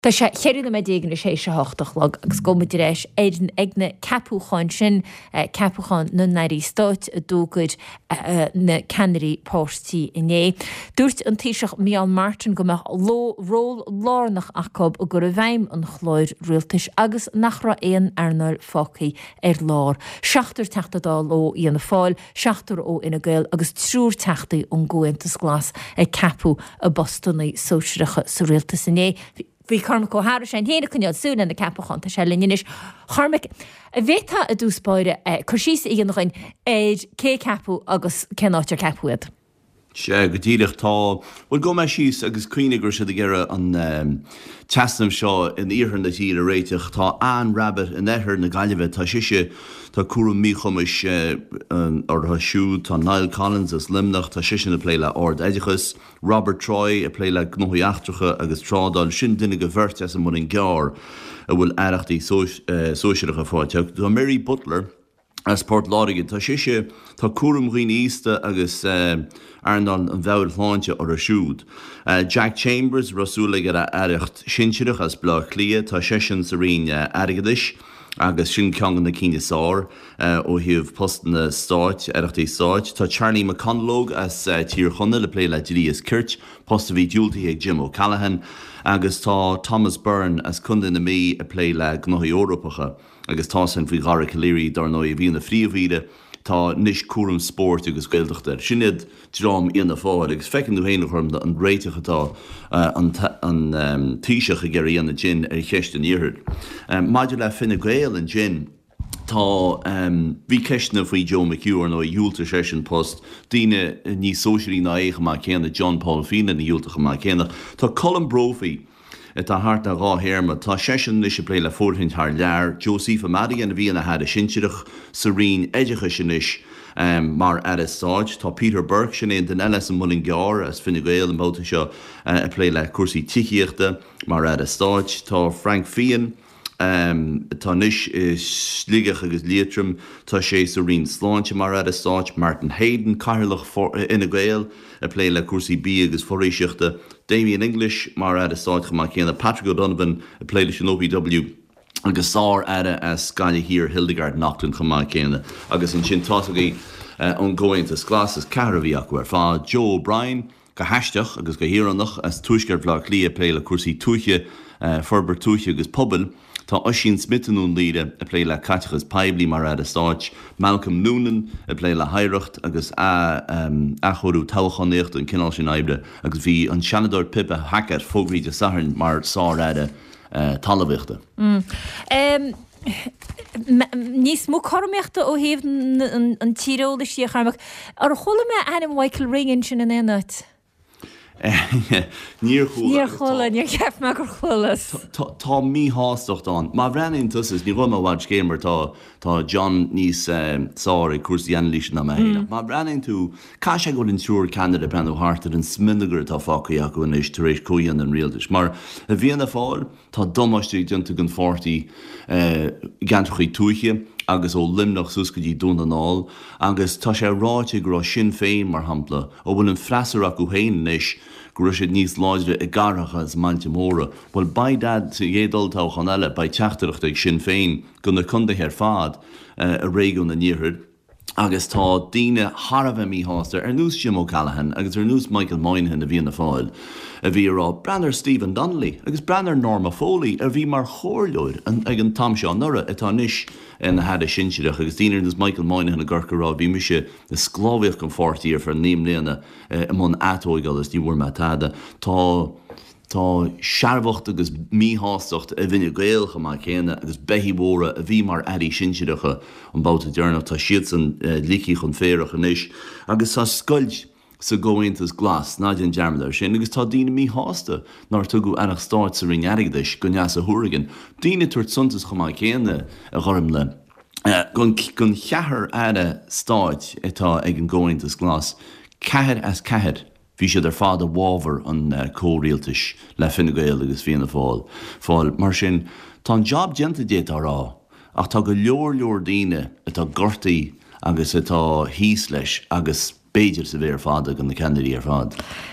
Tá sé chéirna me dégan sé se hochtach le agus gomuid éis éidir agna capúcháin sin capúcháin na nairí stáit a dúgaid na Canary Pórtí inné. Dúirt an tíiseach Mial Martin go meach ról lárnach acob a gur a bhaim an chláir rialtais agus nach ra éon arnar fócaí lár. Seachtar teachtadá ó íana fáil, seachtar ó ina gail agus trúr teachtaí ón gcuintas glas capú a Bostonnaí sóisireacha sa rialtas inné. Bhí carm go háir sé héna chunead súna na capachanta se linis. Charmic a bhétá a dúspáide chusís íon nachin éid cé capú agus cenátear capúad. Se go díirech tá bhfuil go me síos agus cuiinegur se ggéire an teasnam seo in íorhann na tíí a réiteach tá an rabbit in éair na gaiileheh tá siise tá cuam mí chumis ortha siú tá Niall Collins as limnach tá siise na pléile ord éidechas Robert Troy a pléile gnoíachtracha agus trádal sin duine go bhirt as an muin gear a bhfuil airachtaí sóisiirecha fáteach. Tá Mary Butler as Port Láige tá siise tá cuam riine ísta agus Arndal an bhil hláinte ar a siúd. Jack Chambers rasúla ar a airecht sinseirech as blá clia tá sesin sa riine aigeis agus sin ceangan na cíine sár ó hiomh postan na stáit aireachtaí stáit. Tá Charlie McConlog as tír chunna le pléile Díaz Kirt, posta bhí dúltaí ag Jim O'Callaghan, agus tá Thomas Byrne as chunda na mí a pléile gnoí Eorpacha, agus tá san fao gara Caléirí dar nó a bhí na fríomhíide, tá níos cuam sport agus gailteachtar. Sinned drám ina fáil, agus fecinn tú héanana chum an réitechatá an tíiseach a geirí anna gin ar cheist an íorthir. Maidir le finna gail an gin, tá bhí ceistna faoi Joe McHugh nó dúilta sesin post, daoine ní sóisiirí na éige má chéanna John Paul Fina na dúiltacha má chéanna. Tá Colin Brophy tá hart a rá héirma, tá sesin is se pléile fórthaint th lear, Joseph Amadi an a bhíon a had a sinseirech sa rion éidecha sin is mar ar stáid. Tá Peter Burke sin éon den eile an mulling gear as Fine Gael an bóta seo a pléile cuasaí tiíochta mar ar stáid. Tá Frank Fian tá níos slíigech agus léitrim, tá sé sa rion sláinte mar ar stáid. Martin Hayden cairlach ina Gael a pléile cuasaí bí agus foréisiachta. Damien English mar ar stáid go má chéanana. Patrick O'Donovan a pléile sin OPW agus sár aire as Skyne hir Hildegard Nachton go má chéanana. Agus an sin tásaí an ggóintas glasas carahí acu ar fá Joe O'Brien go heisteach agus go hiarannach as tuisceir bhlá lí a pléile cuasaí tuiche forbar tuiche agus pobl. Tá Oisín Smithanún líide a pléile catechas peblií mar ar stáit. Malcolm Noonan a pléile haireacht agus a chorú táchanéocht an cinál sin éibre, agus bhí an Shanador Pippe hackar fógraí de saharn mar sáráide talabhachta. Níos mó choméachta ó héh an tíróla sí charmach ar chola me anm Michael Ringin sin an éit. Níor chola, níor ceap me gur cholas. Tá mí hástocht an. Má bhreainn tusas ní bhfuil bhhaid céimar tá John níos sáir cuasaí anlís na héile. Má bhreainn tú cai sé go in siúr Canada brenn hartar an sminagur tá fácaí acu in éis tar éis cóíon an rialtas. Mar a bhíonna fáil tá domáistí dionta an fortaí gantrachaí tuiche agus ó limnach suscadí dún an áil, agus tá sé ráite gur sin féin mar hampla ó bhfuil an freisar acu héin is gur sé níos láidre i garacha as mainte móra. Bhfuil baidad sa dhédaltách an eile ba teachtarachta ag sin féin go na chunda ar fad a réún na níorthid. Agus tá daoine Harbheith mí háasta ar nús Jim O'Callaghan agus ar nús Michael Moynihan a bhí na fáil. A bhí rá Branner Stephen Donnelly agus Branner Norma Foley a bhí mar chóirleoir ag an Tom Seán Nura atá níis in na had a sinseirech agus daoine is Michael Moynihan a ggurcha rá bhí mise na sclábhaíoch go fortíí ar for níam léana món atóigal is tí bhfuair metada. Tá searbhacht agus míhástocht a bhíine gailcha má chéine agus behíbóra a bhí mar airí sinseiricha an báta dearnach tá siad san lící chun féireach inis. Agus tá scoilt sa ggóintas glas náid an dearmadar sin, agus tá daoine míhásta nar tugu anach stáit sa ring aigeis go neas a thuirigin. Daoine tuairt suntas chun má chéine a chorm le. Gon cheathar aire stáit atá ag an ggóintas glas, cehead as cehead. Bhí siad ar fád a bhábhar an córialtais le Fine Gael agus bhíonna fáil. Mar sin tá an job dianta déit rá, ach tá go leor daoine atá gortaí agus atá híos leis agus béidir sa bhéir fád gan na Kennedy ar fád.